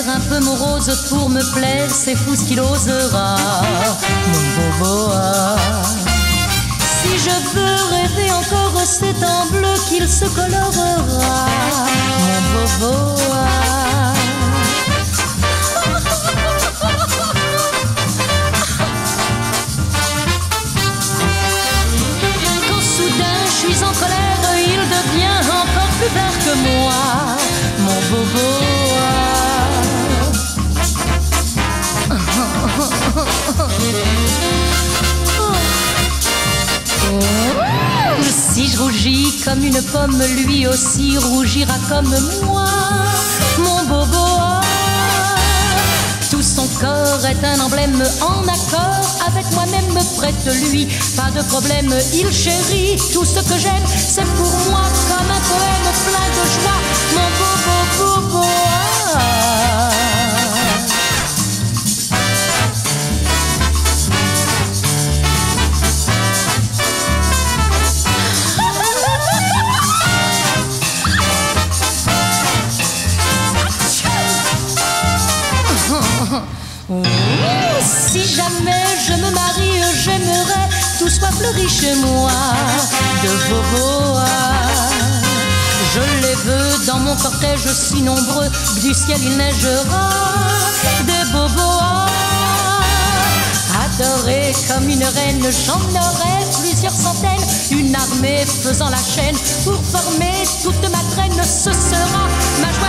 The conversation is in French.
un peu morose pour me plaire, c'est fou ce qu'il osera, mon boboa. Si je veux rêver encore, c'est en bleu qu'il se colorera, mon boboa. Quand soudain je suis en colère, il devient encore plus vert que moi, mon boboa. Si je rougis comme une pomme, lui aussi rougira comme moi, mon boboa. Tout son corps est un emblème en accord avec moi-même, prête-lui, pas de problème, il chérit. Tout ce que j'aime, c'est pour moi comme un poème plein de joie, mon boboa. Si jamais je me marie, j'aimerais tout soit fleuri chez moi de boboa. Je les veux dans mon cortège si nombreux, du ciel il neigera des boboas. Adorée comme une reine, j'en aurai plusieurs centaines, une armée faisant la chaîne pour former toute ma traîne. Ce sera ma joie